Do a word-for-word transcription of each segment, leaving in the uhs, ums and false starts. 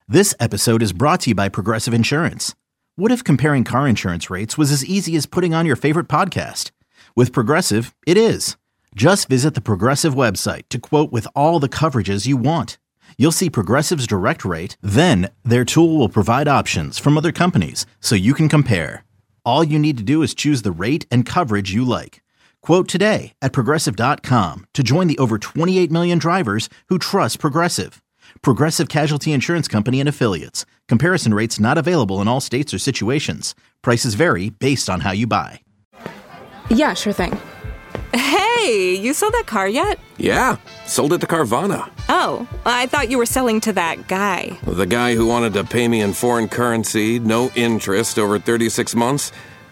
This episode is brought to you by Progressive Insurance. What if comparing car insurance rates was as easy as putting on your favorite podcast? With Progressive, it is. Just visit the Progressive website to quote with all the coverages you want. You'll see Progressive's direct rate, then their tool will provide options from other companies so you can compare. All you need to do is choose the rate and coverage you like. Quote today at progressive dot com to join the over twenty-eight million drivers who trust Progressive. Progressive Casualty Insurance Company and Affiliates. Comparison rates not available in all states or situations. Prices vary based on how you buy. Yeah, sure thing. Hey, you sold that car yet? Yeah, sold it to Carvana. Oh, I thought you were selling to that guy. The guy who wanted to pay me in foreign currency, no interest, over thirty-six months?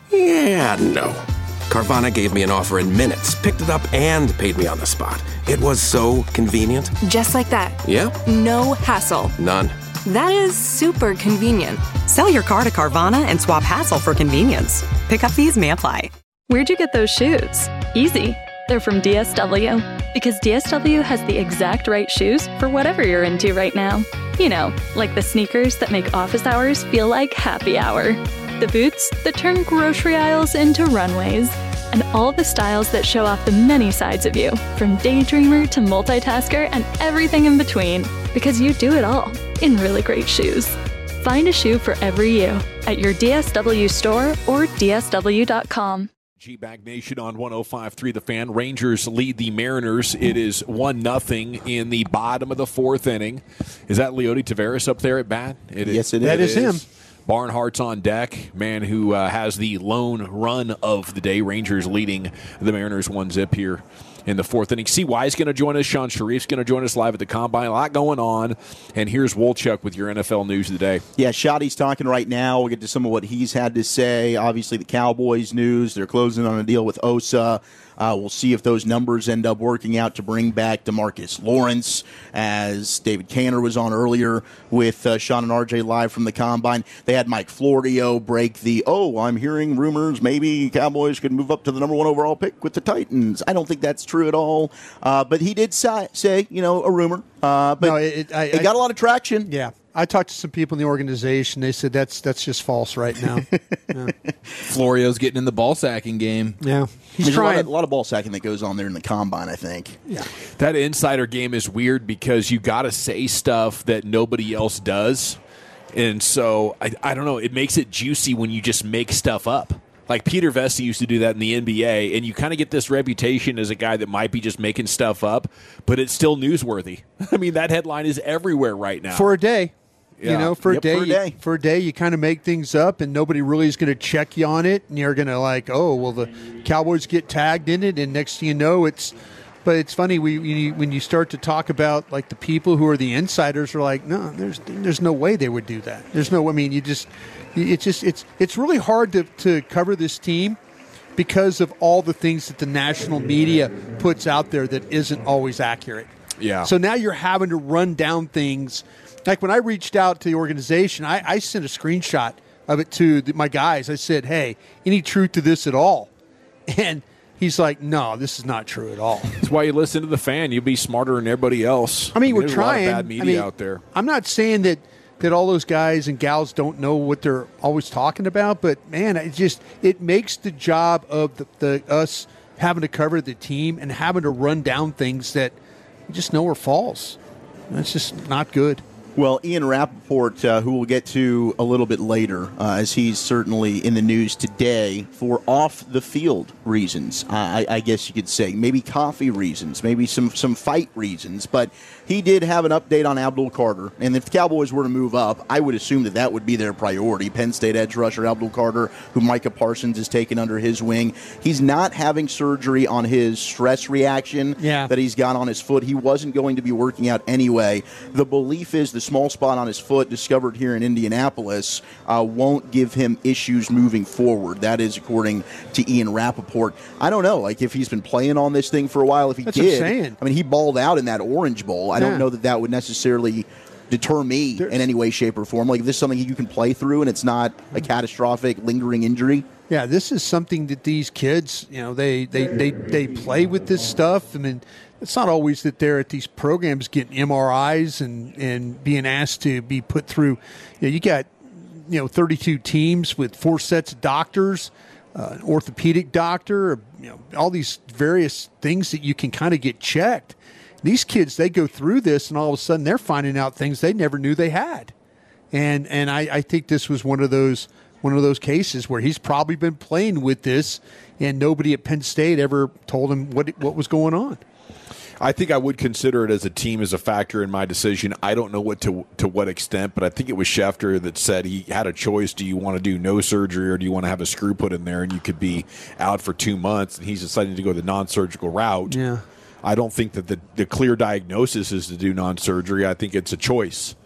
Yeah, no. Carvana gave me an offer in minutes, picked it up, and paid me on the spot. It was so convenient. Just like that. Yeah. No hassle. None. That is super convenient. Sell your car to Carvana and swap hassle for convenience. Pickup fees may apply. Where'd you get those shoes? Easy. They're from D S W. Because D S W has the exact right shoes for whatever you're into right now. You know, like the sneakers that make office hours feel like happy hour. The boots that turn grocery aisles into runways. And all the styles that show off the many sides of you, from daydreamer to multitasker and everything in between. Because you do it all in really great shoes. Find a shoe for every you at your D S W store or D S W dot com. G-Bag Nation on one oh five point three The Fan. Rangers lead the Mariners. It is one nothing in the bottom of the fourth inning. Is that Leody Taveras up there at bat? It yes, is. it that is. That is him. Barnhart's on deck, man who uh, has the lone run of the day. Rangers leading the Mariners one zip here in the fourth inning. C Y is going to join us. Sean Sharif's going to join us live at the Combine. A lot going on. And here's Wolchuk with your N F L news of the day. Yeah, Shotty's talking right now. We'll get to some of what he's had to say. Obviously, the Cowboys news. They're closing on a deal with Osa. Uh, we'll see if those numbers end up working out to bring back DeMarcus Lawrence, as David Canner was on earlier with uh, Sean and R J live from the Combine. They had Mike Florio break the, oh, I'm hearing rumors maybe Cowboys could move up to the number one overall pick with the Titans. I don't think that's true at all. Uh, but he did say, say, you know, a rumor. Uh, but no, it, I, it got I, a lot of traction. Yeah. I talked to some people in the organization. They said that's that's just false right now. Yeah. Florio's getting in the ball sacking game. Yeah, he's There's trying. A lot, of, a lot of ball sacking that goes on there in the Combine, I think. Yeah, that insider game is weird because you got to say stuff that nobody else does, and so I, I don't know. It makes it juicy when you just make stuff up. Like Peter Vesti used to do that in the N B A, and you kind of get this reputation as a guy that might be just making stuff up, but it's still newsworthy. I mean, that headline is everywhere right now. For a day. Yeah. You know, for yep, a day, for a day, you, for a day, you kind of make things up, and nobody really is going to check you on it, and you're going to like, oh, well, the Cowboys get tagged in it, and next thing you know, it's. But it's funny we you, when you start to talk about like the people who are the insiders are like, no, there's there's no way they would do that. There's no. I mean, you just, it's just it's it's really hard to to cover this team because of all the things that the national media puts out there that isn't always accurate. Yeah. So now you're having to run down things. Like when I reached out to the organization, I, I sent a screenshot of it to the, my guys. I said, hey, any truth to this at all? And he's like, no, this is not true at all. That's why you listen to the Fan. You'll be smarter than everybody else. I mean, we're There's trying. A lot of bad media I mean, out there. I'm not saying that, that all those guys and gals don't know what they're always talking about, but, man, it just it makes the job of the, the us having to cover the team and having to run down things that we just know are false. That's just not good. Well, Ian Rappaport, uh, who we'll get to a little bit later, uh, as he's certainly in the news today for off-the-field reasons, uh, I, I guess you could say. Maybe coffee reasons, maybe some, some fight reasons. But he did have an update on Abdul Carter. And if the Cowboys were to move up, I would assume that that would be their priority. Penn State edge rusher Abdul Carter, who Micah Parsons has taken under his wing. He's not having surgery on his stress reaction yeah. that he's got on his foot. He wasn't going to be working out anyway. The belief is the small spot on his foot discovered here in Indianapolis uh, won't give him issues moving forward. That is according to Ian Rappaport. I don't know, like if he's been playing on this thing for a while. If he That's did, what I'm saying. I mean, he balled out in that Orange Bowl. I yeah. don't know that that would necessarily deter me There's, in any way, shape, or form. Like if this is something you can play through and it's not a catastrophic, lingering injury. Yeah, this is something that these kids, you know, they they, they, they play with this stuff. I mean, it's not always that they're at these programs getting M R Is and, and being asked to be put through. You know, you got, you know, thirty-two teams with four sets of doctors, uh, an orthopedic doctor, you know, all these various things that you can kind of get checked. These kids, they go through this, and all of a sudden they're finding out things they never knew they had. And and I, I think this was one of those one of those cases where he's probably been playing with this, and nobody at Penn State ever told him what what was going on. I think I would consider it as a team as a factor in my decision. I don't know what to to what extent, but I think it was Schefter that said he had a choice. Do you want to do no surgery or do you want to have a screw put in there and you could be out for two months? And he's deciding to go the non-surgical route. Yeah. I don't think that the, the clear diagnosis is to do non-surgery. I think it's a choice.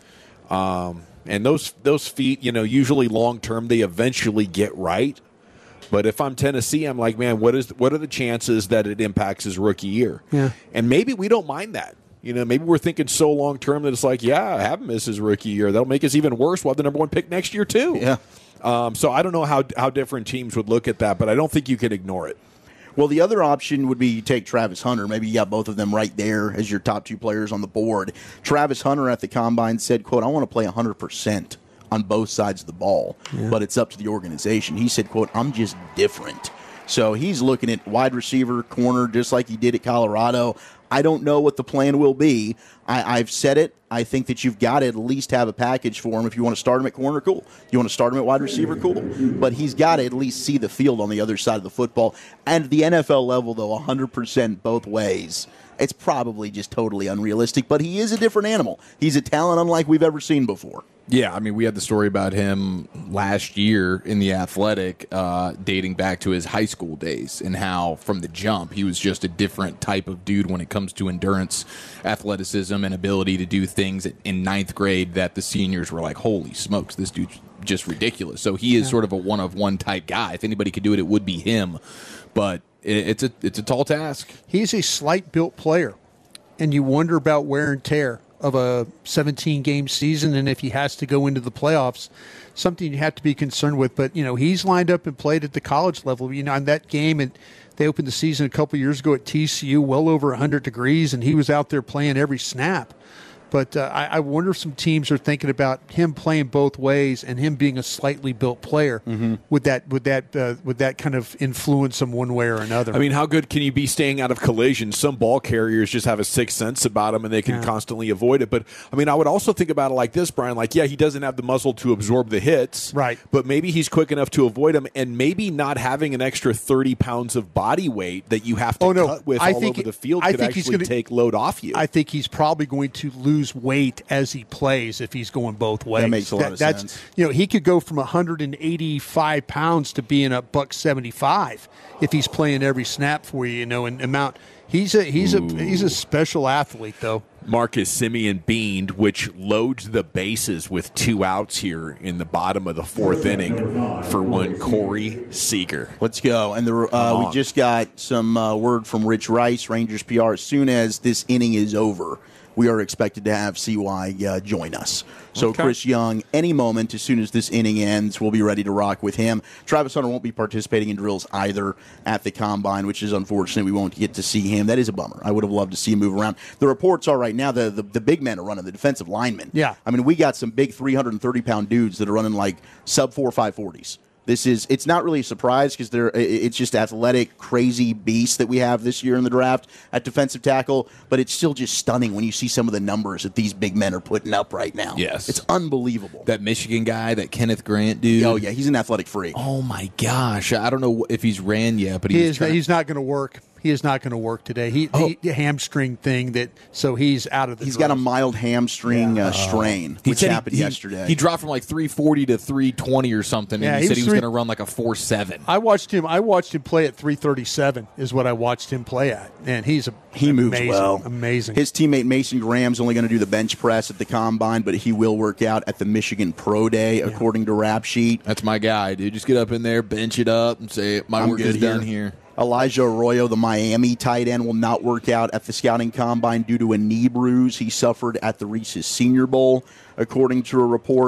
Um, and those those feet, you know, usually long-term, they eventually get right. But if I'm Tennessee, I'm like, man, what is what are the chances that it impacts his rookie year? Yeah. And maybe we don't mind that. You know, maybe we're thinking so long term that it's like, yeah, have him miss his rookie year. That'll make us even worse. We'll have the number one pick next year too. Yeah. Um, so I don't know how how different teams would look at that, but I don't think you can ignore it. Well, the other option would be you take Travis Hunter. Maybe you got both of them right there as your top two players on the board. Travis Hunter at the Combine said, quote, I want to play one hundred percent on both sides of the ball, yeah. but it's up to the organization. He said, quote, I'm just different. So he's looking at wide receiver, corner, just like he did at Colorado. I don't know what the plan will be. I, I've said it. I think that you've got to at least have a package for him. If you want to start him at corner, cool. You want to start him at wide receiver, cool. But he's got to at least see the field on the other side of the football. And at the N F L level, though, one hundred percent both ways, it's probably just totally unrealistic. But he is a different animal. He's a talent unlike we've ever seen before. Yeah, I mean, we had the story about him last year in The Athletic, uh, dating back to his high school days, and how from the jump he was just a different type of dude when it comes to endurance, athleticism, and ability to do things in ninth grade that the seniors were like, holy smokes, this dude's just ridiculous. So he is yeah. sort of a one-of-one type guy. If anybody could do it, it would be him. But it's a, it's a tall task. He's a slight-built player, and you wonder about wear and tear of a seventeen-game season, and if he has to go into the playoffs, something you have to be concerned with. But, you know, he's lined up and played at the college level. You know, in that game, and they opened the season a couple years ago at T C U, well over one hundred degrees, and he was out there playing every snap. But uh, I, I wonder if some teams are thinking about him playing both ways and him being a slightly built player. Mm-hmm. Would that would that uh, would that kind of influence him one way or another? I mean, how good can you be staying out of collisions? Some ball carriers just have a sixth sense about them and they can yeah. constantly avoid it. But I mean, I would also think about it like this, Brian. Like, yeah, he doesn't have the muscle to absorb the hits, right? But maybe he's quick enough to avoid them, and maybe not having an extra thirty pounds of body weight that you have to oh, no. cut with I all think over the field I could think actually he's gonna, take load off you. I think he's probably going to lose weight as he plays if he's going both ways. That makes a lot that, of that's, sense. You know, he could go from one hundred eighty-five pounds to being a buck seventy-five if he's playing every snap for you. You know, and amount. He's a he's Ooh. a he's a special athlete, though. Marcus Simeon beamed, which loads the bases with two outs here in the bottom of the fourth inning for one Corey Seager. Let's go. And the, uh, we just got some uh, word from Rich Rice, Rangers P R. As soon as this inning is over, we are expected to have C Y uh, join us. So okay. Chris Young, any moment, as soon as this inning ends, we'll be ready to rock with him. Travis Hunter won't be participating in drills either at the Combine, which is unfortunate. We won't get to see him. That is a bummer. I would have loved to see him move around. The reports are right now the, the, the big men are running, the defensive linemen. Yeah. I mean, we got some big three hundred thirty pound dudes that are running like sub four five forties. This is, it's not really a surprise because they're, it's just athletic, crazy beasts that we have this year in the draft at defensive tackle, but it's still just stunning when you see some of the numbers that these big men are putting up right now. Yes. It's unbelievable. That Michigan guy, that Kenneth Grant dude. Oh, yeah, he's an athletic freak. Oh, my gosh. I don't know if he's ran yet, but he he's is, trying. He's not going to work. He is not going to work today. He, oh. he hamstring thing that so he's out of the. He's draft. got a mild hamstring yeah. uh, strain, he which said happened he, yesterday. He, he dropped from like three forty to three twenty or something, yeah, and he, he said he was three, going to run like a four seven. I watched him. I watched him play at three thirty-seven. Is what I watched him play at, and he's a he moves amazing, well. Amazing. His teammate Mason Graham's only going to do the bench press at the Combine, but he will work out at the Michigan Pro Day, yeah. according to Rap Sheet. That's my guy, dude. Just get up in there, bench it up, and say my I'm work is here. done here. Elijah Arroyo, the Miami tight end, will not work out at the scouting combine due to a knee bruise he suffered at the Reese's Senior Bowl, according to a report.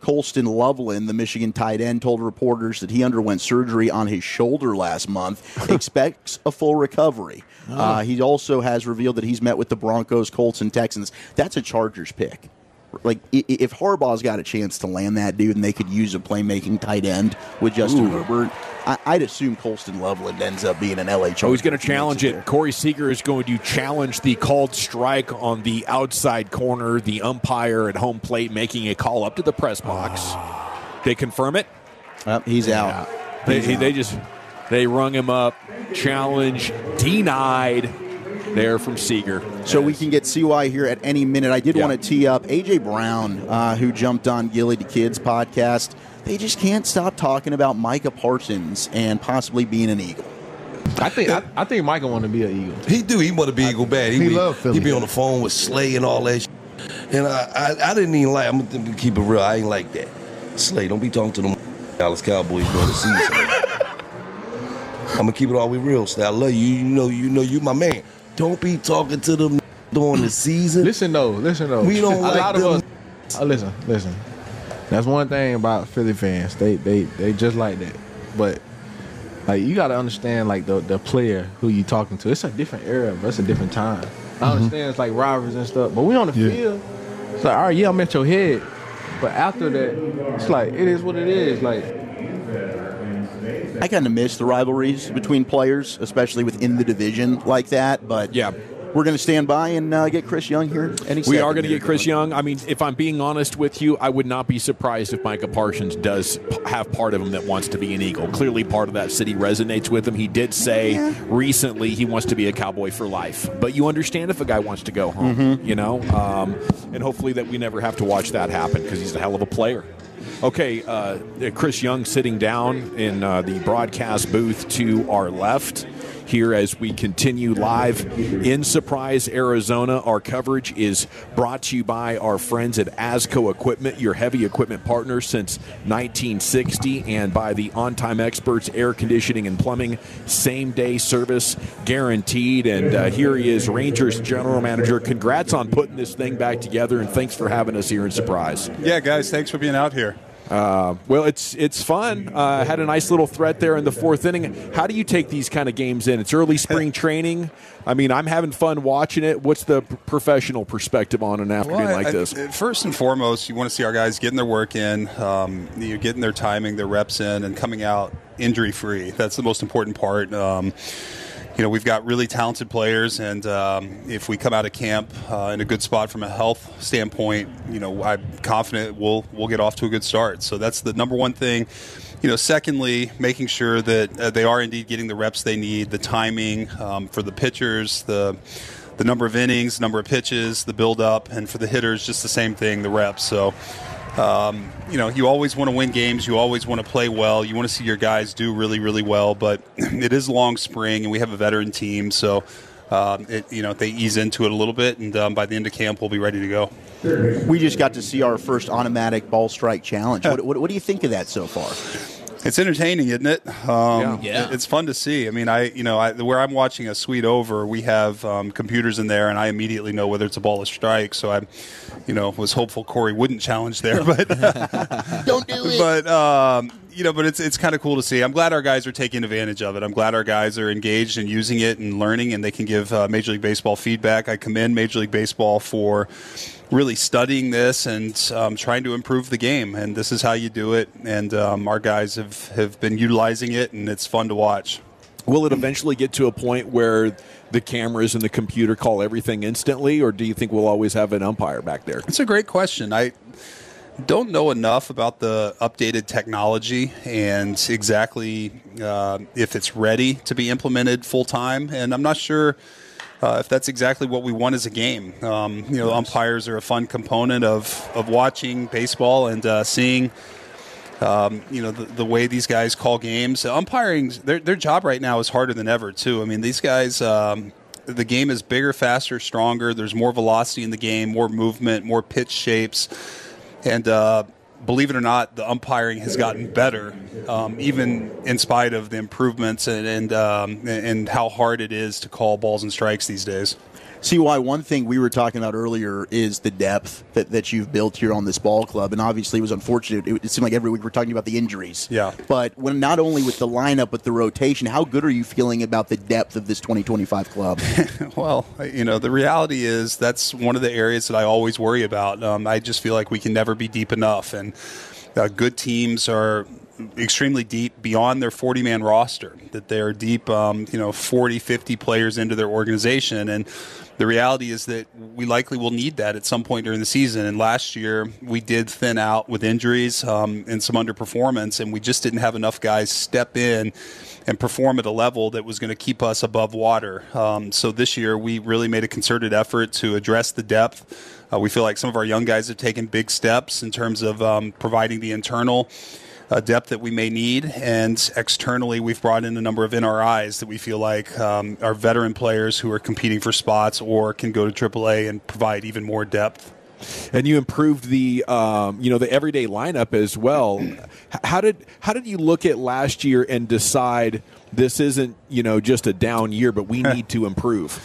Colston Loveland, the Michigan tight end, told reporters that he underwent surgery on his shoulder last month, expects a full recovery. Oh. Uh, he also has revealed that he's met with the Broncos, Colts, and Texans. That's a Chargers pick. Like, if Harbaugh's got a chance to land that dude and they could use a playmaking tight end with Justin Ooh. Herbert, I, I'd assume Colston Loveland ends up being an L A Charger. Oh, he's going to challenge it. There. Corey Seager is going to challenge the called strike on the outside corner, the umpire at home plate making a call up to the press box. Oh. They confirm it? Uh, he's yeah. out. They, he's he, out. they just they rung him up. Challenge denied. There from Seager. So we can get C Y here at any minute. I did yeah. want to tee up A J Brown, uh, who jumped on Gilly the Kids podcast. They just can't stop talking about Micah Parsons and possibly being an Eagle. I think I, I think Micah want to be an Eagle. He do. He want to be Eagle bad. He, he be, love Philly. He be on the phone with Slay and all that shit. And I, I, I didn't even like, I'm going to keep it real, I ain't like that. Slay, don't be talking to them Dallas Cowboys during the season. I'm going to keep it all the way real, Slay. I love you. You know, you know you my man. Don't be talking to them during the season. Listen though, listen though. We don't a like lot them. of us. Oh, listen, listen. That's one thing about Philly fans. They they they just like that. But like you got to understand, like the the player who you talking to. It's a different era, but it's a different time. Mm-hmm. I understand it's like rivalries and stuff, but we on the yeah. field. It's like, all right, yeah, I'm at your head. But after that, it's like it is what it is. Like. I kind of miss the rivalries between players, especially within the division like that. But yeah, we're going to stand by and uh, get Chris Young here. Any we are going to get Chris Young. I mean, if I'm being honest with you, I would not be surprised if Micah Parsons does have part of him that wants to be an Eagle. Clearly, part of that city resonates with him. He did say yeah. recently he wants to be a Cowboy for life. But you understand if a guy wants to go home, mm-hmm. you know? Um, and hopefully that we never have to watch that happen because he's a hell of a player. Okay, uh, Chris Young sitting down in uh, the broadcast booth to our left here as we continue live in Surprise, Arizona. Our coverage is brought to you by our friends at ASCO Equipment, your heavy equipment partner since nineteen sixty, and by the On-Time Experts Air Conditioning and Plumbing, same-day service guaranteed. And uh, here he is, Rangers General Manager. Congrats on putting this thing back together, and thanks for having us here in Surprise. Yeah, guys, thanks for being out here. Uh, well, it's it's fun. Uh, had a nice little threat there in the fourth inning. How do you take these kind of games in? It's early spring training. I mean, I'm having fun watching it. What's the p- professional perspective on an afternoon well, like I, this? I, first and foremost, you want to see our guys getting their work in, um, you know, getting their timing, their reps in, and coming out injury-free. That's the most important part. Um, You know, we've got really talented players, and um, if we come out of camp uh, in a good spot from a health standpoint, you know, I'm confident we'll we'll get off to a good start. So that's the number one thing. You know, secondly, making sure that uh, they are indeed getting the reps they need, the timing um, for the pitchers, the the number of innings, number of pitches, the build-up, and for the hitters, just the same thing, the reps. So. Um, you know, you always want to win games. You always want to play well. You want to see your guys do really, really well. But it is long spring, and we have a veteran team. So, um, it, you know, they ease into it a little bit, and um, by the end of camp, we'll be ready to go. We just got to see our first automatic ball strike challenge. What, what, what do you think of that so far? It's entertaining, isn't it? Um, yeah. yeah. It's fun to see. I mean, I you know, I, where I'm watching a suite over, we have um, computers in there, and I immediately know whether it's a ball or strike. So I, you know, was hopeful Corey wouldn't challenge there, but don't do it. But um, you know, but it's it's kind of cool to see. I'm glad our guys are taking advantage of it. I'm glad our guys are engaged and using it and learning, and they can give uh, Major League Baseball feedback. I commend Major League Baseball for really studying this and um, trying to improve the game, and this is how you do it, and um, our guys have, have been utilizing it, and it's fun to watch. Will it eventually get to a point where the cameras and the computer call everything instantly, or do you think we'll always have an umpire back there? It's a great question. I don't know enough about the updated technology and exactly uh, if it's ready to be implemented full-time, and I'm not sure Uh, if that's exactly what we want as a game. Um, you know, umpires are a fun component of, of watching baseball and uh, seeing, um, you know, the, the way these guys call games. Umpiring, their, their job right now is harder than ever, too. I mean, these guys, um, the game is bigger, faster, stronger. There's more velocity in the game, more movement, more pitch shapes. And uh, believe it or not, the umpiring has gotten better, um, even in spite of the improvements and and, um, and how hard it is to call balls and strikes these days. See why one thing we were talking about earlier is the depth that, that you've built here on this ball club, and obviously it was unfortunate. It, it seemed like every week we're talking about the injuries. Yeah. But when not only with the lineup but the rotation, how good are you feeling about the depth of this twenty twenty-five club? Well, you know, the reality is that's one of the areas that I always worry about. Um, I just feel like we can never be deep enough, and uh, good teams are extremely deep beyond their forty-man roster, that they're deep, um, you know, forty, fifty players into their organization. And the reality is that we likely will need that at some point during the season. And last year we did thin out with injuries um, and some underperformance, and we just didn't have enough guys step in and perform at a level that was going to keep us above water. Um, so this year we really made a concerted effort to address the depth. Uh, we feel like some of our young guys have taken big steps in terms of um, providing the internal Uh, depth that we may need, and externally we've brought in a number of N R Is that we feel like um, are veteran players who are competing for spots or can go to triple A and provide even more depth. And you improved the um, you know the everyday lineup as well. How did how did you look at last year and decide this isn't you know just a down year, but we need to improve?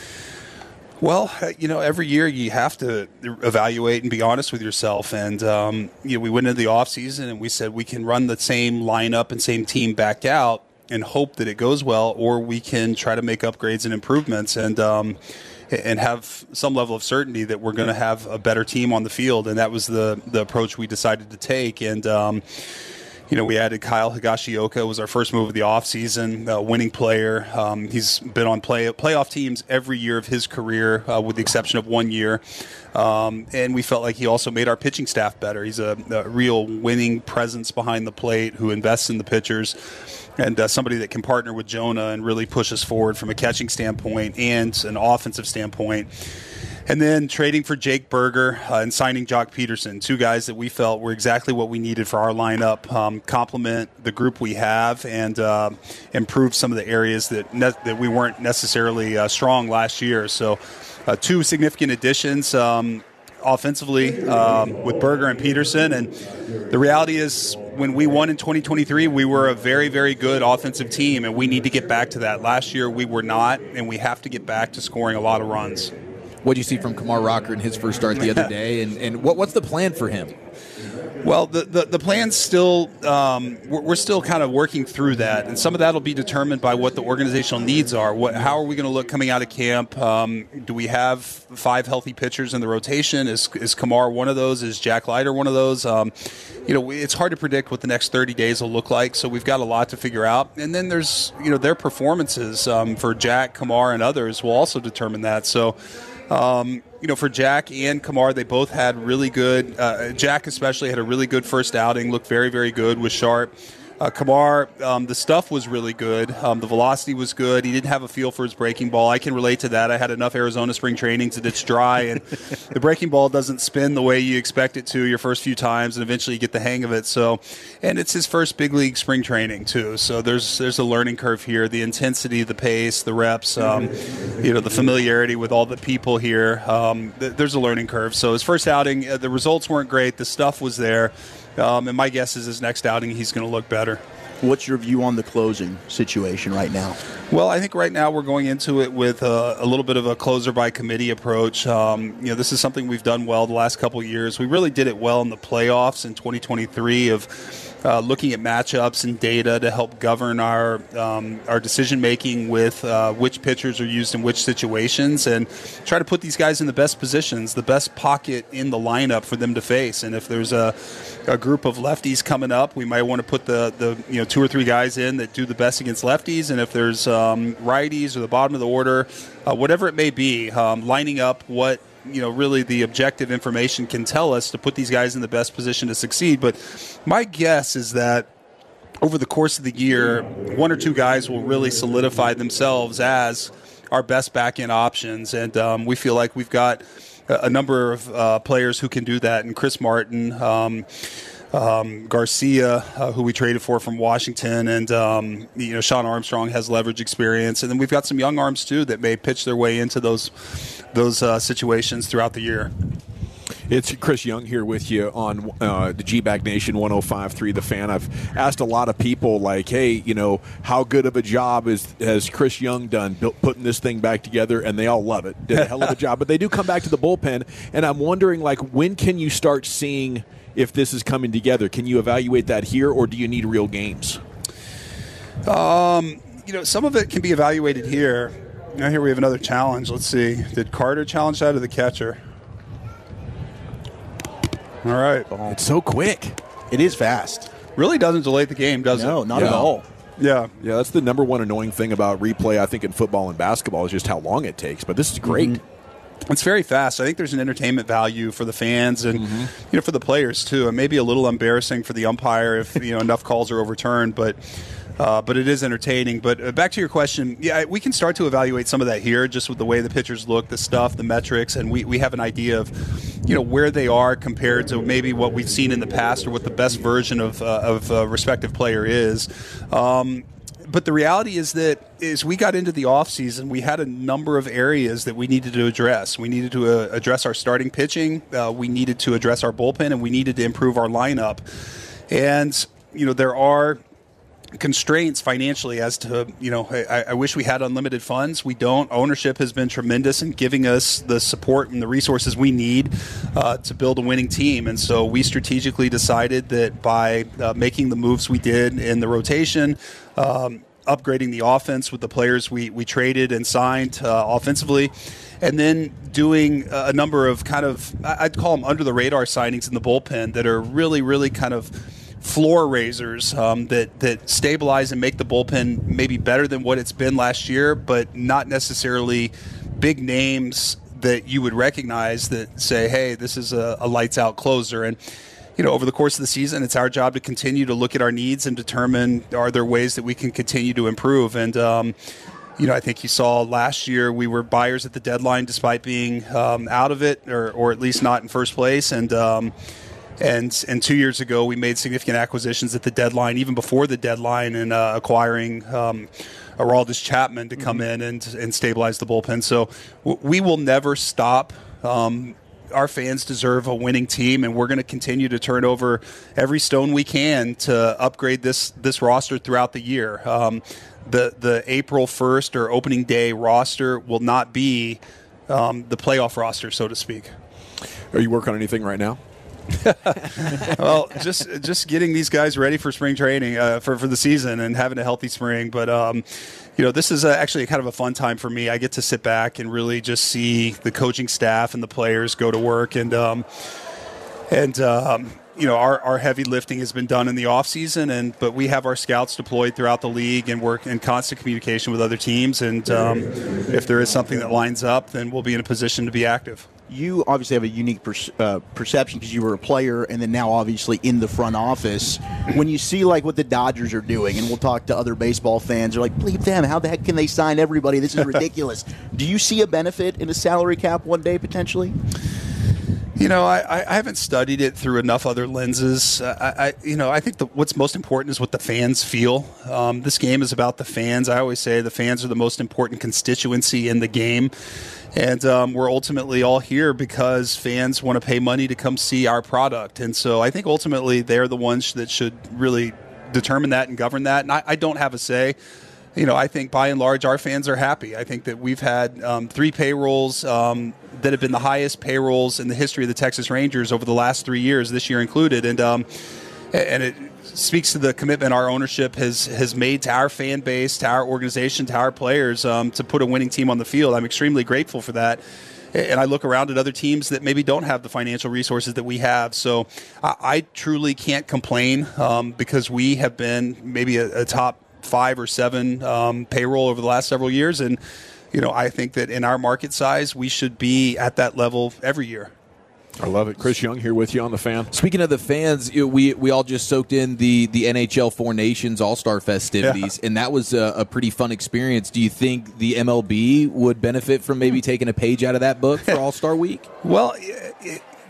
Well, you know, every year you have to evaluate and be honest with yourself. And, um, you know, we went into the offseason and we said we can run the same lineup and same team back out and hope that it goes well, or we can try to make upgrades and improvements and um, and have some level of certainty that we're going to have a better team on the field. And that was the, the approach we decided to take. And, um, You know, we added Kyle Higashioka, was our first move of the offseason, a winning player. Um, he's been on play playoff teams every year of his career, uh, with the exception of one year. Um, and we felt like he also made our pitching staff better. He's a, a real winning presence behind the plate who invests in the pitchers, and uh, somebody that can partner with Jonah and really push us forward from a catching standpoint and an offensive standpoint. And then trading for Jake Berger uh, and signing Jock Peterson, two guys that we felt were exactly what we needed for our lineup, um, complement the group we have, and uh, improve some of the areas that ne- that we weren't necessarily uh, strong last year. So uh, two significant additions um, offensively um, with Berger and Peterson. And the reality is when we won in twenty twenty-three, we were a very, very good offensive team, and we need to get back to that. Last year we were not, and we have to get back to scoring a lot of runs. What did you see from Kumar Rocker in his first start the other day, and, and what, what's the plan for him? Well, the, the, the plan's still, um, we're, we're still kind of working through that, and some of that will be determined by what the organizational needs are. What, how are we going to look coming out of camp? Um, do we have five healthy pitchers in the rotation? Is, is Kumar one of those? Is Jack Leiter one of those? Um, you know, it's hard to predict what the next thirty days will look like, so we've got a lot to figure out. And then there's, you know, their performances um, for Jack, Kumar, and others will also determine that. So, Um, you know, for Jack and Kumar, they both had really good, uh, Jack especially had a really good first outing, looked very, very good, was sharp. Uh, Kumar, um, the stuff was really good. Um, the velocity was good. He didn't have a feel for his breaking ball. I can relate to that. I had enough Arizona spring trainings that it's dry, and the breaking ball doesn't spin the way you expect it to your first few times, and eventually you get the hang of it. So, and it's his first big league spring training too. So there's there's a learning curve here. The intensity, the pace, the reps, um, you know, the familiarity with all the people here. Um, th- there's a learning curve. So his first outing, uh, the results weren't great. The stuff was there. Um, and my guess is his next outing, he's going to look better. What's your view on the closing situation right now? Well, I think right now we're going into it with a, a little bit of a closer by committee approach. Um, you know, this is something we've done well the last couple of years. We really did it well in the playoffs in twenty twenty-three of uh, looking at matchups and data to help govern our um, our decision making with uh, which pitchers are used in which situations, and try to put these guys in the best positions, the best pocket in the lineup for them to face. And if there's a, a group of lefties coming up, we might want to put the the you know two or three guys in that do the best against lefties. And if there's um, righties or the bottom of the order, uh, whatever it may be, um, lining up what you know really the objective information can tell us to put these guys in the best position to succeed. But my guess is that over the course of the year, one or two guys will really solidify themselves as our best back-end options, and um, we feel like we've got a number of uh, players who can do that. And Chris Martin, um, um, Garcia, uh, who we traded for from Washington, and um, you know Sean Armstrong has leverage experience, and then we've got some young arms too that may pitch their way into those those uh, situations throughout the year. It's Chris Young here with you on uh, the G-Bag Nation one oh five point three The Fan. I've asked a lot of people, like, hey, you know, how good of a job is has Chris Young done built, putting this thing back together? And they all love it. Did a hell of a job. But they do come back to the bullpen, and I'm wondering, like, when can you start seeing if this is coming together? Can you evaluate that here, or do you need real games? Um, you know, some of it can be evaluated here. Now here we have another challenge. Let's see. Did Carter challenge that or the catcher? All right. It's so quick. It is fast. Really doesn't delay the game, does no, it? No, not yeah. at all. Yeah. Yeah, that's the number one annoying thing about replay, I think, in football and basketball is just how long it takes. But this is great. Mm-hmm. It's very fast. I think there's an entertainment value for the fans and mm-hmm. you know for the players too. And maybe a little embarrassing for the umpire if you know enough calls are overturned, but uh, but it is entertaining. But uh, back to your question, yeah, we can start to evaluate some of that here, just with the way the pitchers look, the stuff, the metrics, and we, we have an idea of you know where they are compared to maybe what we've seen in the past or what the best version of uh, of a respective player is. Um, But the reality is that as we got into the offseason, we had a number of areas that we needed to address. We needed to uh, address our starting pitching. Uh, we needed to address our bullpen, and we needed to improve our lineup. And, you know, there are constraints financially as to, you know, I, I wish we had unlimited funds. We don't. Ownership has been tremendous in giving us the support and the resources we need uh, to build a winning team. And so we strategically decided that by uh, making the moves we did in the rotation, um, upgrading the offense with the players we, we traded and signed uh, offensively, and then doing a number of kind of, I'd call them under the radar signings in the bullpen that are really, really kind of floor raisers um, that that stabilize and make the bullpen maybe better than what it's been last year, but not necessarily big names that you would recognize that say, hey, this is a, a lights out closer. And you know, over the course of the season, it's our job to continue to look at our needs and determine are there ways that we can continue to improve. And um, you know, I think you saw last year we were buyers at the deadline despite being um, out of it, or or at least not in first place. And um, And and two years ago, we made significant acquisitions at the deadline, even before the deadline, and uh, acquiring um, Aroldis Chapman to come mm-hmm. in and and stabilize the bullpen. So w- we will never stop. Um, our fans deserve a winning team, and we're going to continue to turn over every stone we can to upgrade this this roster throughout the year. Um, the the April first or opening day roster will not be um, the playoff roster, so to speak. Are you working on anything right now? Well, just just getting these guys ready for spring training uh, for for the season and having a healthy spring. But um, you know, this is uh, actually kind of a fun time for me. I get to sit back and really just see the coaching staff and the players go to work, and um, and um, you know, our, our heavy lifting has been done in the off season, and but we have our scouts deployed throughout the league and work in constant communication with other teams. And um, if there is something that lines up, then we'll be in a position to be active. You obviously have a unique per- uh, perception because you were a player and then now obviously in the front office. When you see like what the Dodgers are doing, and we'll talk to other baseball fans, they're like, bleep them, how the heck can they sign everybody? This is ridiculous. Do you see a benefit in a salary cap one day potentially? You know, I, I haven't studied it through enough other lenses. Uh, I, I, you know, I think the, what's most important is what the fans feel. Um, this game is about the fans. I always say the fans are the most important constituency in the game. And um, we're ultimately all here because fans want to pay money to come see our product. And so I think ultimately they're the ones that should really determine that and govern that. And I, I don't have a say. You know, I think by and large our fans are happy. I think that we've had um, three payrolls um, that have been the highest payrolls in the history of the Texas Rangers over the last three years, this year included. And um, and it speaks to the commitment our ownership has has made to our fan base, to our organization, to our players um, to put a winning team on the field. I'm extremely grateful for that. And I look around at other teams that maybe don't have the financial resources that we have. So I, I truly can't complain um, because we have been maybe a, a top five or seven um, payroll over the last several years. And, you know, I think that in our market size, we should be at that level every year. I love it. Chris Young here with you on The Fan. Speaking of the fans, we we all just soaked in the, the N H L Four Nations All-Star festivities, yeah. and that was a, a pretty fun experience. Do you think the M L B would benefit from maybe taking a page out of that book for All-Star Week? Well, it,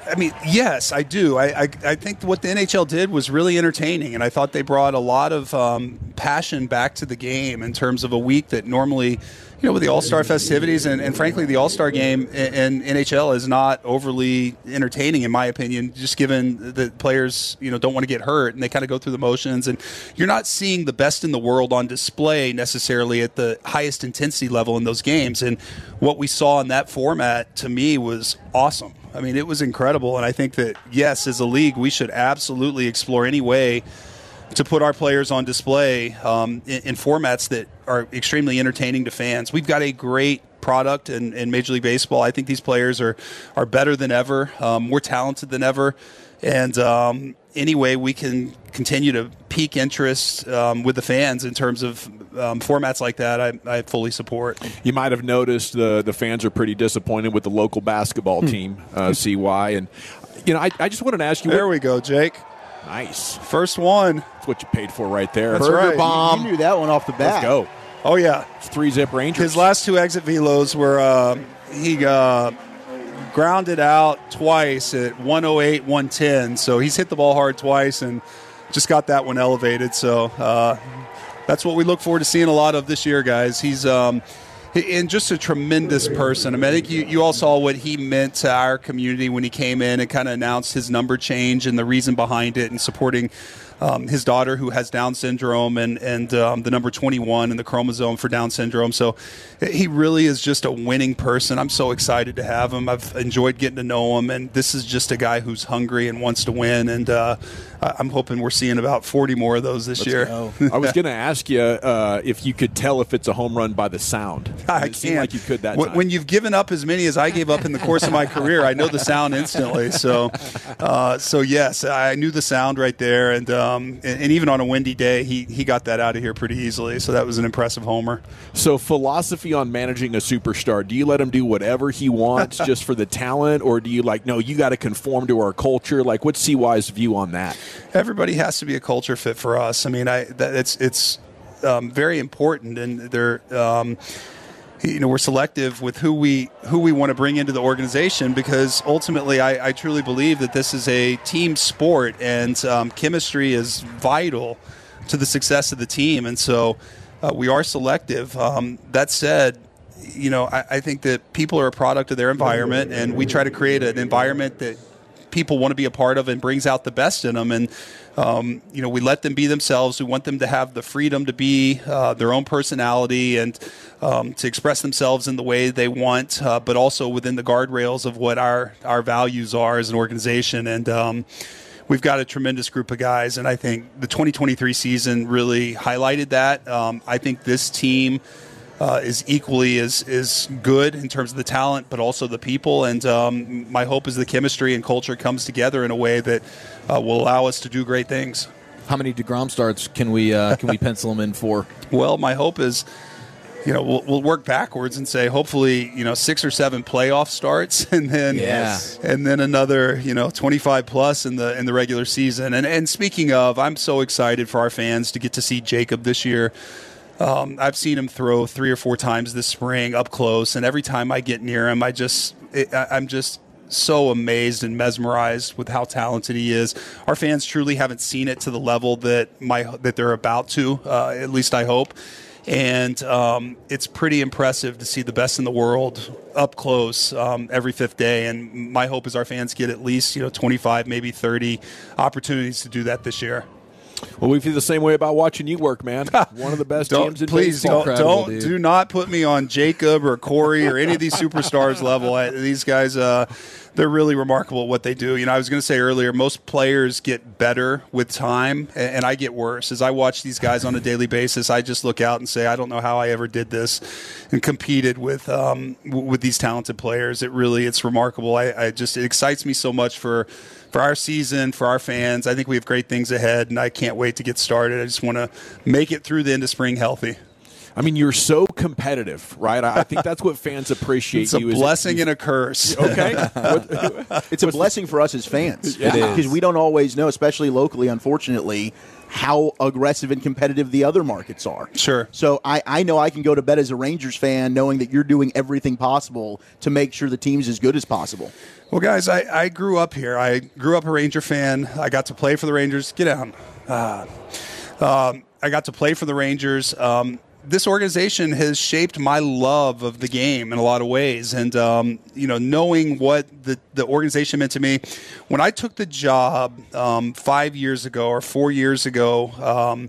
I mean, yes, I do. I, I I think what the N H L did was really entertaining, and I thought they brought a lot of um, passion back to the game in terms of a week that normally, you know, with the All-Star festivities and, and frankly, the All-Star game in N H L is not overly entertaining, in my opinion, just given that players, you know, don't want to get hurt, and they kind of go through the motions, and you're not seeing the best in the world on display necessarily at the highest intensity level in those games. And what we saw in that format, to me, was awesome. I mean, it was incredible, and I think that, yes, as a league, we should absolutely explore any way to put our players on display um, in, in formats that are extremely entertaining to fans. We've got a great product in, in Major League Baseball. I think these players are, are better than ever, um, more talented than ever, and um, any way we can continue to pique interest um, with the fans in terms of um, formats like that, I, I fully support. You might have noticed the the fans are pretty disappointed with the local basketball Hmm. team, uh, C Y. And, you know, I, I just wanted to ask you. There what, we go, Jake. Nice. First one. That's what you paid for right there. That's Burger right. bomb. You knew that one off the bat. Let's go. Oh, yeah. It's three zip Rangers. His last two exit velos were uh, he uh, grounded out twice at one oh eight, one ten. So he's hit the ball hard twice and just got that one elevated. So uh, that's what we look forward to seeing a lot of this year, guys. He's um, and just a tremendous person. I mean, I think you, you all saw what he meant to our community when he came in and kind of announced his number change and the reason behind it, and supporting Um, his daughter who has Down syndrome, and, and um, the number twenty-one and the chromosome for Down syndrome. So he really is just a winning person. I'm so excited to have him. I've enjoyed getting to know him, and this is just a guy who's hungry and wants to win, and uh, I'm hoping we're seeing about forty more of those this Let's year. I was going to ask you uh, if you could tell if it's a home run by the sound. I It seemed can't. like you could that when, time. when you've given up as many as I gave up in the course of my career, I know the sound instantly. So, uh, so yes, I knew the sound right there, and um, and, and even on a windy day, he he got that out of here pretty easily. So that was an impressive homer. So philosophy on managing a superstar, do you let him do whatever he wants just for the talent, or do you like, no, you got to conform to our culture? Like, what's C Y's view on that? Everybody has to be a culture fit for us. I mean, I that, it's it's um, very important, and they're um, you know we're selective with who we who we want to bring into the organization, because ultimately, I, I truly believe that this is a team sport, and um, chemistry is vital to the success of the team, and so uh, we are selective. Um, that said, you know, I, I think that people are a product of their environment, and we try to create an environment that people want to be a part of and brings out the best in them. And, um, you know, we let them be themselves. We want them to have the freedom to be uh, their own personality and um, to express themselves in the way they want, uh, but also within the guardrails of what our, our values are as an organization. And um, we've got a tremendous group of guys, and I think the twenty twenty-three season really highlighted that. Um, I think this team Uh, is equally as, as good in terms of the talent, but also the people. And um, my hope is the chemistry and culture comes together in a way that uh, will allow us to do great things. How many DeGrom starts can we uh, can we pencil him in for? Well, my hope is, you know, we'll, we'll work backwards and say hopefully, you know, six or seven playoff starts, and then Yeah. and then another, you know, twenty-five plus in the in the regular season. And and speaking of, I'm so excited for our fans to get to see Jacob this year. Um, I've seen him throw three or four times this spring up close, and every time I get near him, I just it, I, I'm just so amazed and mesmerized with how talented he is. Our fans truly haven't seen it to the level that my that they're about to. Uh, at least I hope. And um, it's pretty impressive to see the best in the world up close um, every fifth day. And my hope is our fans get at least you know twenty-five, maybe thirty opportunities to do that this year. Well, we feel the same way about watching you work, man. One of the best Don't, teams in please baseball. don't, don't do not put me on Jacob or Corey or any of these superstars level. I, these guys, uh, they're really remarkable at what they do. You know, I was going to say earlier, most players get better with time, and, and I get worse. As I watch these guys on a daily basis, I just look out and say, I don't know how I ever did this and competed with um, w- with these talented players. It really, it's remarkable. I, I just, it excites me so much for. For our season, for our fans. I think we have great things ahead, and I can't wait to get started. I just want to make it through the end of spring healthy. I mean, you're so competitive, right? I I think that's what fans appreciate. It's a you blessing is and a curse. Okay. It's a blessing for us as fans. It is. Because we don't always know, especially locally, unfortunately, how aggressive and competitive the other markets are. Sure. So I, I know I can go to bed as a Rangers fan knowing that you're doing everything possible to make sure the team's as good as possible. Well, guys, I, I grew up here. I grew up a Ranger fan. I got to play for the Rangers. Get down. Uh, um, I got to play for the Rangers. Um, this organization has shaped my love of the game in a lot of ways. And, um, you know, knowing what the, the organization meant to me, when I took the job um, five years ago or four years ago, um,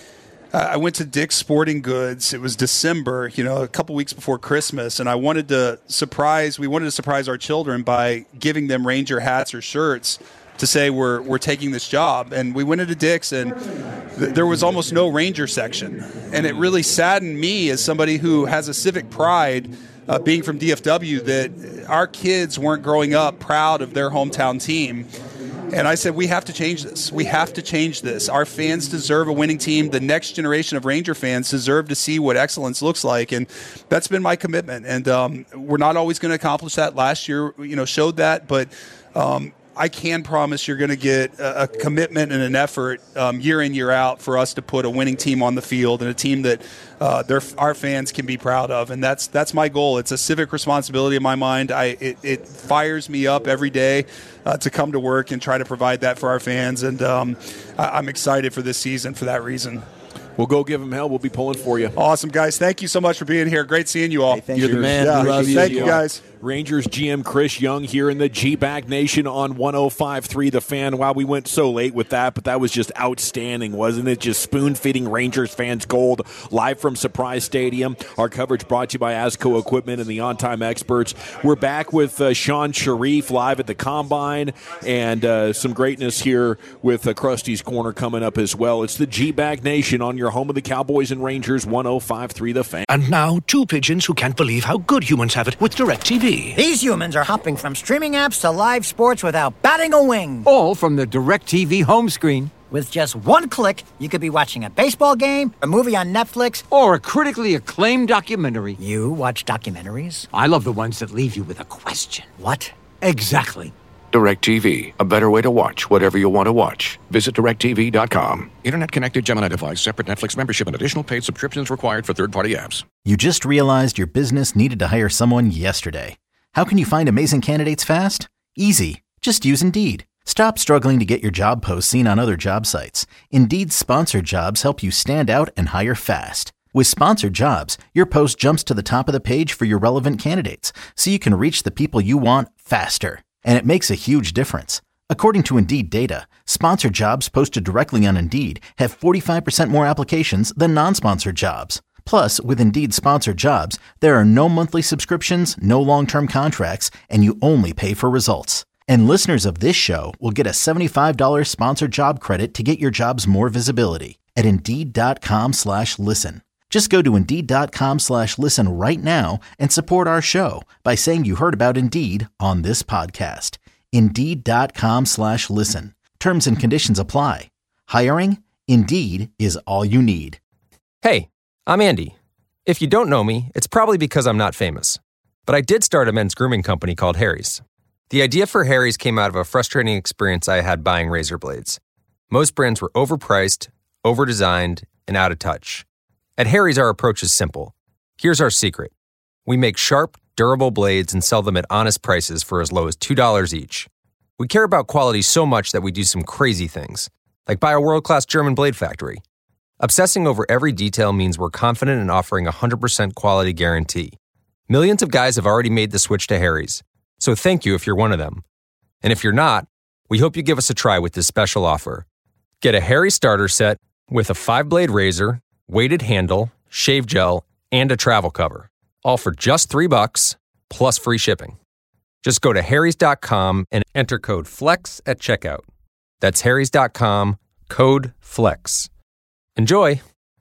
I went to Dick's Sporting Goods. It was December, you know, a couple weeks before Christmas, and I wanted to surprise, we wanted to surprise our children by giving them Ranger hats or shirts to say we're we're taking this job. And we went into Dick's, and th- there was almost no Ranger section. And it really saddened me as somebody who has a civic pride, uh, being from D F W, that our kids weren't growing up proud of their hometown team. And I said, we have to change this. We have to change this. Our fans deserve a winning team. The next generation of Ranger fans deserve to see what excellence looks like. And that's been my commitment. And um, we're not always going to accomplish that. Last year, you know, showed that. But um, I can promise you're going to get a, a commitment and an effort um, year in, year out for us to put a winning team on the field and a team that uh, their, our fans can be proud of. And that's that's my goal. It's a civic responsibility in my mind. I It, it fires me up every day uh, to come to work and try to provide that for our fans. And um, I, I'm excited for this season for that reason. We'll go give them hell. We'll be pulling for you. Awesome, guys. Thank you so much for being here. Great seeing you all. Hey, You're the man. Yeah. We love you. Thank you, guys. Rangers G M Chris Young here in the G-Bag Nation on one oh five point three The Fan. Wow, we went so late with that, but that was just outstanding, wasn't it? Just spoon-feeding Rangers fans gold live from Surprise Stadium. Our coverage brought to you by Asco Equipment and the On-Time Experts. We're back with uh, Sean Sharif live at the Combine, and uh, some greatness here with uh, Krusty's Corner coming up as well. It's the G-Bag Nation on your home of the Cowboys and Rangers, one oh five point three The Fan. And now, two pigeons who can't believe how good humans have it with DirecTV. These humans are hopping from streaming apps to live sports without batting a wing. All from the DirecTV home screen. With just one click, you could be watching a baseball game, a movie on Netflix, or a critically acclaimed documentary. You watch documentaries? I love the ones that leave you with a question. What? Exactly. DirecTV, a better way to watch whatever you want to watch. Visit direct T V dot com. Internet-connected Gemini device, separate Netflix membership, and additional paid subscriptions required for third-party apps. You just realized your business needed to hire someone yesterday. How can you find amazing candidates fast? Easy. Just use Indeed. Stop struggling to get your job posts seen on other job sites. Indeed's sponsored jobs help you stand out and hire fast. With sponsored jobs, your post jumps to the top of the page for your relevant candidates, so you can reach the people you want faster. And it makes a huge difference. According to Indeed data, sponsored jobs posted directly on Indeed have forty-five percent more applications than non-sponsored jobs. Plus, with Indeed sponsored jobs, there are no monthly subscriptions, no long-term contracts, and you only pay for results. And listeners of this show will get a seventy-five dollars sponsored job credit to get your jobs more visibility at Indeed.com slash listen. Just go to Indeed.com slash listen right now and support our show by saying you heard about Indeed on this podcast. Indeed.com slash listen. Terms and conditions apply. Hiring? Indeed is all you need. Hey, I'm Andy. If you don't know me, it's probably because I'm not famous. But I did start a men's grooming company called Harry's. The idea for Harry's came out of a frustrating experience I had buying razor blades. Most brands were overpriced, overdesigned, and out of touch. At Harry's, our approach is simple. Here's our secret. We make sharp, durable blades and sell them at honest prices for as low as two dollars each. We care about quality so much that we do some crazy things, like buy a world-class German blade factory. Obsessing over every detail means we're confident in offering a one hundred percent quality guarantee. Millions of guys have already made the switch to Harry's, so thank you if you're one of them. And if you're not, we hope you give us a try with this special offer. Get a Harry's starter set with a five-blade razor, weighted handle, shave gel, and a travel cover, all for just three bucks plus free shipping. Just go to harrys dot com and enter code FLEX at checkout. That's harrys dot com, code FLEX. Enjoy!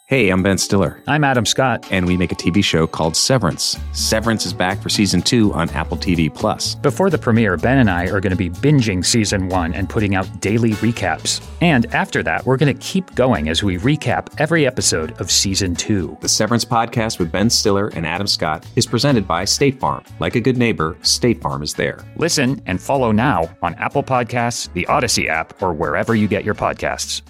Hey, I'm Ben Stiller. I'm Adam Scott. And we make a T V show called Severance. Severance is back for season two on Apple T V Plus. Before the premiere, Ben and I are going to be binging season one and putting out daily recaps. And after that, we're going to keep going as we recap every episode of season two. The Severance podcast with Ben Stiller and Adam Scott is presented by State Farm. Like a good neighbor, State Farm is there. Listen and follow now on Apple Podcasts, the Odyssey app, or wherever you get your podcasts.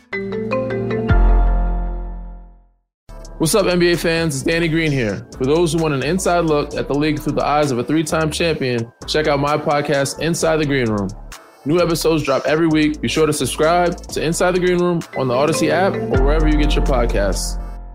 What's up, N B A fans? It's Danny Green here. For those who want an inside look at the league through the eyes of a three-time champion, check out my podcast, Inside the Green Room. New episodes drop every week. Be sure to subscribe to Inside the Green Room on the Odyssey app or wherever you get your podcasts.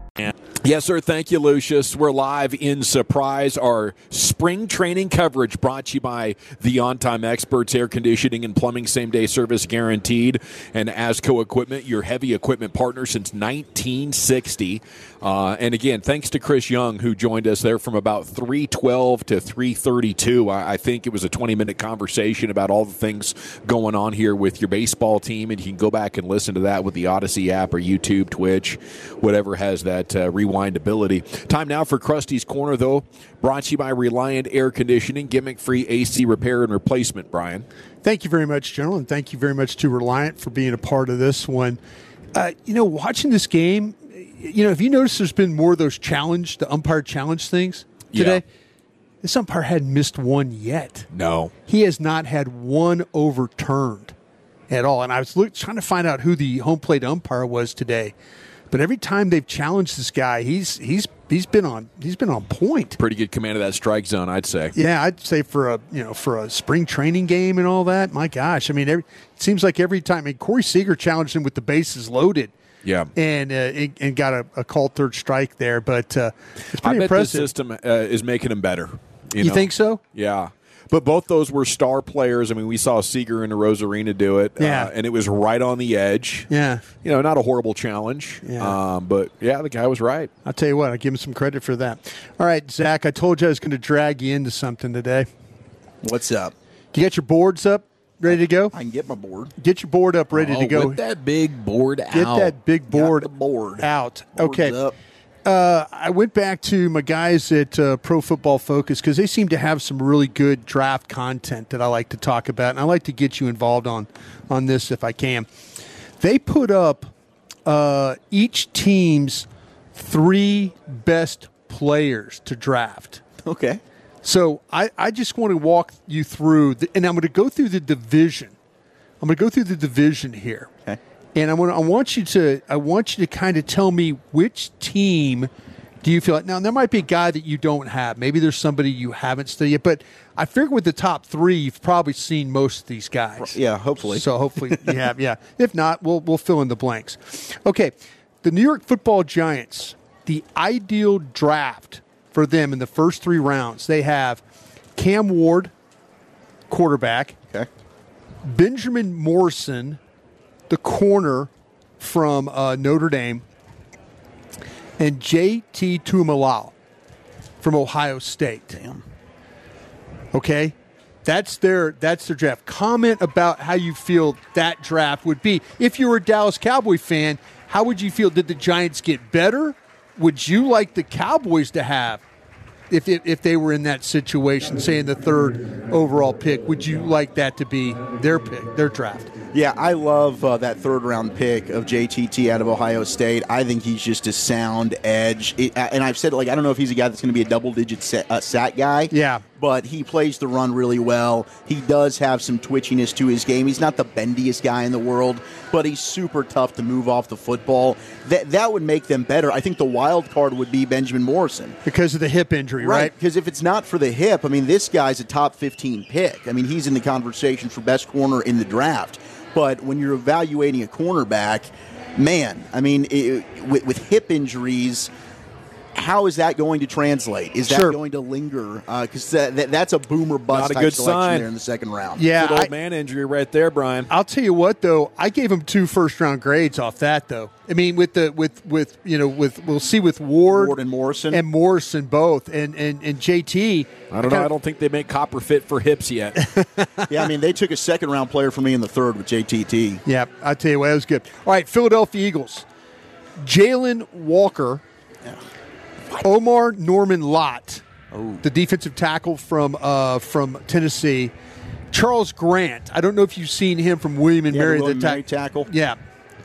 Yes, sir. Thank you, Lucius. We're live in Surprise, our spring training coverage brought to you by the On Time Experts, Air Conditioning and Plumbing Same-Day Service Guaranteed, and ASCO Equipment, your heavy equipment partner since nineteen sixty. Uh, and again, thanks to Chris Young, who joined us there from about three twelve to three thirty-two. I, I think it was a twenty-minute conversation about all the things going on here with your baseball team, and you can go back and listen to that with the Odyssey app or YouTube, Twitch, whatever has that uh, rewind ability. Time now for Krusty's Corner, though, brought to you by Reliant Air Conditioning, gimmick-free A C repair and replacement, Brian. Thank you very much, General, and thank you very much to Reliant for being a part of this one. Uh, you know, watching this game, you know, have you noticed there's been more of those challenge, the umpire challenge things today? Yeah. This umpire hadn't missed one yet. No. He has not had one overturned at all. And I was look, trying to find out who the home plate umpire was today. But every time they've challenged this guy, he's he's he's been on he's been on point. Pretty good command of that strike zone, I'd say. Yeah, I'd say for a you know for a spring training game and all that. My gosh, I mean, every, it seems like every time. I mean, Corey Seager challenged him with the bases loaded. Yeah, and uh, and, and got a, a called third strike there, but uh, it's pretty I bet impressive. the system uh, is making him better. You, you know? think so? Yeah. But both those were star players. I mean, we saw Seager and Rosarina do it, yeah. uh, and it was right on the edge. Yeah. You know, not a horrible challenge. Yeah. Um, but, yeah, the guy was right. I'll tell you what, I give him some credit for that. All right, Zach, I told you I was going to drag you into something today. What's up? You got your boards up, ready to go? I can get my board. Get your board up, ready oh, to go. Get that big board get out. Get that big board, got the board. out. Board's okay. Up. Uh, I went back to my guys at uh, Pro Football Focus because they seem to have some really good draft content that I like to talk about, and I like to get you involved on, on this if I can. They put up uh, each team's three best players to draft. Okay. So I, I just want to walk you through, the, and I'm going to go through the division. I'm going to go through the division here. Okay. And I want I want you to I want you to kind of tell me which team do you feel like. Now there might be a guy that you don't have. Maybe there's somebody you haven't studied yet. But I figure with the top three, you've probably seen most of these guys. Yeah, hopefully. So hopefully you have. Yeah. If not, we'll we'll fill in the blanks. Okay, the New York Football Giants. The ideal draft for them in the first three rounds. They have Cam Ward, quarterback. Okay. Benjamin Morrison, the corner from uh, Notre Dame, and J T Tuimoloau from Ohio State. Damn. Okay, that's their that's their draft. Comment about how you feel that draft would be. If you were a Dallas Cowboy fan, how would you feel? Did the Giants get better? Would you like the Cowboys to have? If, if if they were in that situation, say in the third overall pick, would you like that to be their pick, their draft? Yeah, I love uh, that third-round pick of J T T out of Ohio State. I think he's just a sound edge. It, and I've said, like, I don't know if he's a guy that's going to be a double-digit set, uh, sack guy. Yeah. But he plays the run really well. He does have some twitchiness to his game. He's not the bendiest guy in the world, but he's super tough to move off the football. That that would make them better. I think the wild card would be Benjamin Morrison. Because of the hip injury, right? Because if it's not for the hip, I mean, this guy's a top fifteen pick. I mean, he's in the conversation for best corner in the draft. But when you're evaluating a cornerback, man, I mean, it, with, with hip injuries, how is that going to translate? Is that sure. going to linger? Because uh, that, that's a boomer bust Not a type good selection sign. there in the second round. Yeah, Good old I, man injury right there, Brian. I'll tell you what, though, I gave him two first round grades off that, though. I mean, with the with with you know with we'll see with Ward, Ward and Morrison and Morrison both, and and and J T. I don't know. I don't think they make copper fit for hips yet. Yeah, I mean, they took a second round player from me in the third with J T T. Yeah, I tell you what, that was good. All right, Philadelphia Eagles. Jalen Walker, Omar Norman Lott, oh. the defensive tackle from uh, from Tennessee, Charles Grant. I don't know if you've seen him from William and Yeah, Mary. the William ta- Mary tackle. Yeah.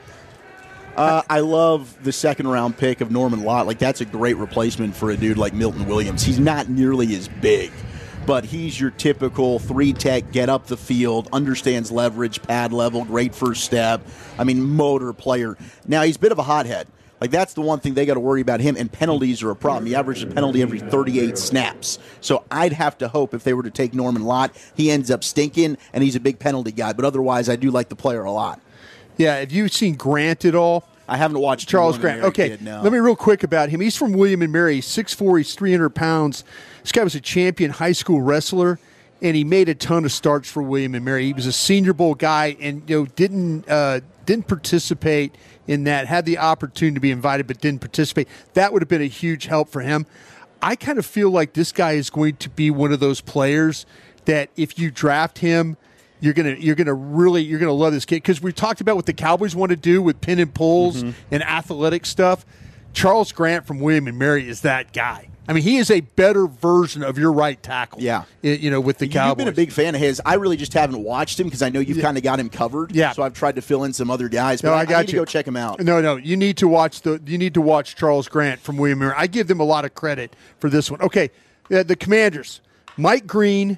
Uh, I love the second round pick of Norman Lott. Like, that's a great replacement for a dude like Milton Williams. He's not nearly as big, but he's your typical three tech, get up the field, understands leverage, pad level, great first step. I mean, motor player. Now, he's a bit of a hothead. Like, that's the one thing they got to worry about him, and penalties are a problem. He averages a penalty every thirty-eight snaps. So I'd have to hope if they were to take Norman Lott, he ends up stinking, and he's a big penalty guy. But otherwise, I do like the player a lot. Yeah, have you seen Grant at all? I haven't watched Charles William Grant. and Mary Okay, kid, no. let me real quick about him. He's from William and Mary. He's six foot four, he's three hundred pounds. This guy was a champion high school wrestler, and he made a ton of starts for William and Mary. He was a Senior Bowl guy, and you know didn't uh, didn't participate in that. Had the opportunity to be invited, but didn't participate. That would have been a huge help for him. I kind of feel like this guy is going to be one of those players that if you draft him, you're gonna you're gonna really you're gonna love this kid, because we talked about what the Cowboys want to do with pin and pulls Mm-hmm. and athletic stuff. Charles Grant from William and Mary is that guy. I mean, he is a better version of your right tackle. Yeah. You know, with the You've Cowboys. been a big fan of his. I really just haven't watched him because I know you've Yeah. kind of got him covered. Yeah. So I've tried to fill in some other guys. But No, I, I got I need you. to go check him out. No, no, you need to watch the you need to watch Charles Grant from William and Mary. I give them a lot of credit for this one. Okay, uh, the Commanders, Mike Green,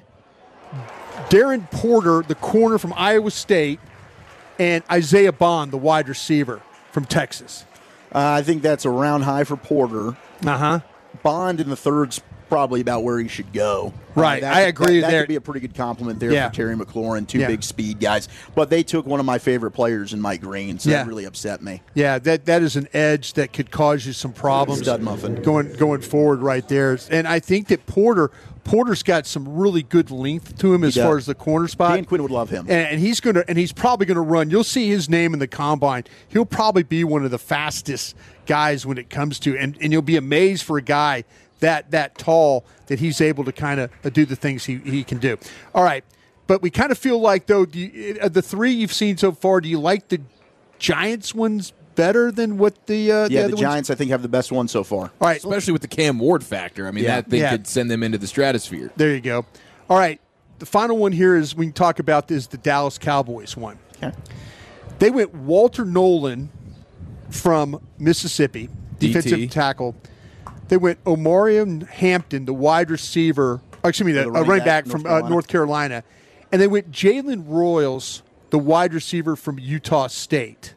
Darren Porter, the corner from Iowa State, and Isaiah Bond, the wide receiver from Texas. Uh, I think that's a round high for Porter. Uh huh. Bond in the third's probably about where he should go. Right, Uh, that I could- agree That, that there. could be a pretty good compliment there Yeah. for Terry McLaurin, two Yeah. big speed guys. But they took one of my favorite players in Mike Green, so Yeah. that really upset me. Yeah, that that is an edge that could cause you some problems. Stud muffin. going going forward right there. And I think that Porter Porter's got some really good length to him as He far does. as the corner spot. Dan Quinn would love him. And, and he's gonna and he's probably gonna run. You'll see his name in the combine. He'll probably be one of the fastest guys when it comes to, and, and you'll be amazed for a guy that that tall that he's able to kind of do the things he, he can do. All right, but we kind of feel like though do you, uh, the three you've seen so far, do you like the Giants ones better than what the uh, Yeah, the, the, other ones? Giants, I think, have the best one so far. All right, especially with the Cam Ward factor. I mean, Yeah. that thing Yeah. could send them into the stratosphere. There you go. All right. The final one here is we can talk about is the Dallas Cowboys one. Okay. They went Walter Nolan from Mississippi, D T. defensive tackle. They went Omarion Hampton, the wide receiver, or excuse me, the, The uh, running running back, back, from North uh, Carolina. North Carolina. And they went Jalen Royals, the wide receiver from Utah State.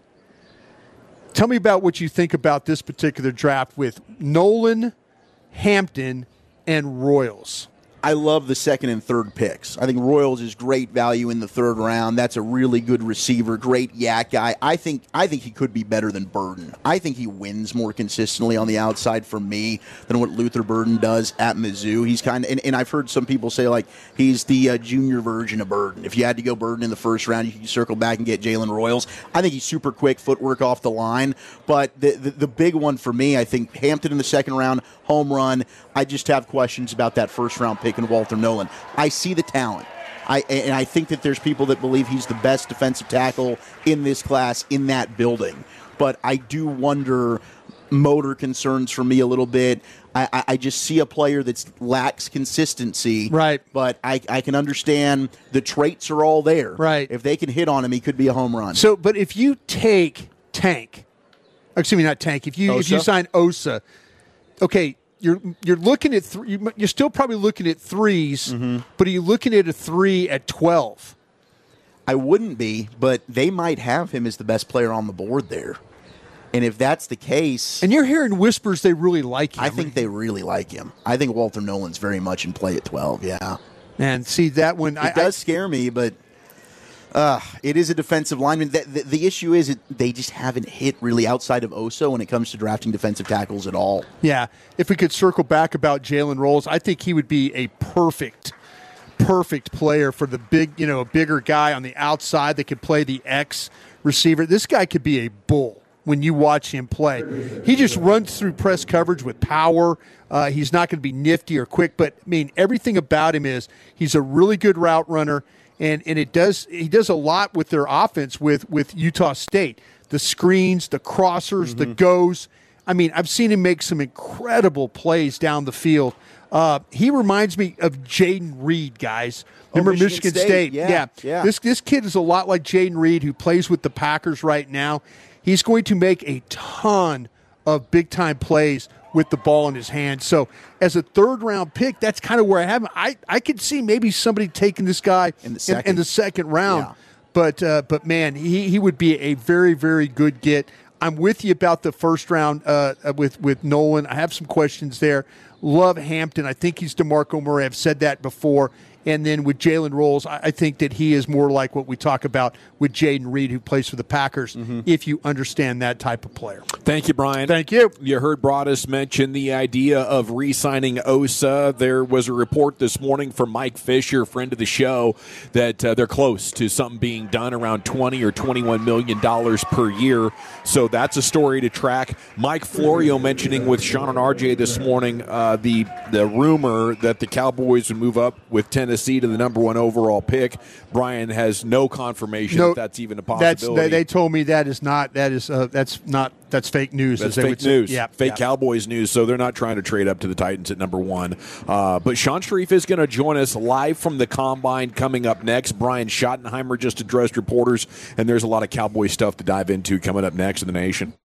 Tell me about what you think about this particular draft with Nolan, Hampton, and Royals. I love the second and third picks. I think Royals is great value in the third round. That's a really good receiver, great yak guy. I think I think he could be better than Burden. I think he wins more consistently on the outside for me than what Luther Burden does at Mizzou. He's kind of, and, and I've heard some people say like he's the uh, junior version of Burden. If you had to go Burden in the first round, you could circle back and get Jalen Royals. I think he's super quick, footwork off the line. But the, the the big one for me, I think Hampton in the second round, home run. I just have questions about that first round pick and Walter Nolan. I see the talent. I and I think that there's people that believe he's the best defensive tackle in this class in that building. But I do wonder, motor concerns for me a little bit. I, I, I just see a player that lacks consistency. Right. But I, I can understand the traits are all there. Right. If they can hit on him, he could be a home run. So, but if you take Tank, excuse me, not Tank. If you if you Osa? sign Osa, okay, you're you're looking at three. You're still probably looking at threes, Mm-hmm. but are you looking at a three at twelve? I wouldn't be, but they might have him as the best player on the board there. And if that's the case, And you're hearing whispers they really like him. I think they really like him. I think Walter Nolan's very much in play at twelve, yeah. And see that one. It I, does scare me, but uh, it is a defensive lineman. The, the, the issue is it, they just haven't hit really outside of Oso when it comes to drafting defensive tackles at all. Yeah, if we could circle back about Jalen Rolls, I think he would be a perfect, perfect player for the big, you know, a bigger guy on the outside that could play the X receiver. This guy could be a bull when you watch him play. He just runs through press coverage with power. Uh, he's not going to be nifty or quick, but I mean everything about him is he's a really good route runner, and and it does he does a lot with their offense with with Utah State. the screens, the crossers, mm-hmm. the goes. I mean, I've seen him make some incredible plays down the field. Uh, he reminds me of Jaden Reed, guys. Remember oh, Michigan, Michigan State? State. Yeah, yeah. yeah. This, this kid is a lot like Jaden Reed, who plays with the Packers right now. He's going to make a ton of big-time plays with the ball in his hand. So as a third-round pick, that's kind of where I have him. I, I could see maybe somebody taking this guy in the second, in, in the second round. Yeah. But, uh, but man, he, he would be a very, very good get. I'm with you about the first round uh, with, with Nolan. I have some questions there. Love Hampton. I think he's DeMarco Murray. I've said that before. And then with Jalen Rolls, I think that he is more like what we talk about with Jaden Reed, who plays for the Packers, mm-hmm. if you understand that type of player. Thank you, Brian. Thank you. You heard Broadus mention the idea of re-signing Osa. There was a report this morning from Mike Fisher, friend of the show, that uh, they're close to something being done around twenty or twenty-one million dollars per year. So that's a story to track. Mike Florio mentioning with Sean and R J this morning uh, the, the rumor that the Cowboys would move up with Tennessee to the number one overall pick. Brian has no confirmation no, that that's even a possibility. That's, they, they told me that is not. That is. Uh, that's not. That's fake news. That's as fake they news. Say. Yeah, fake yeah. Cowboys news. So they're not trying to trade up to the Titans at number one. Uh, but Sean Sharif is going to join us live from the Combine coming up next. Brian Schottenheimer just addressed reporters, and there's a lot of Cowboy stuff to dive into coming up next in the Nation.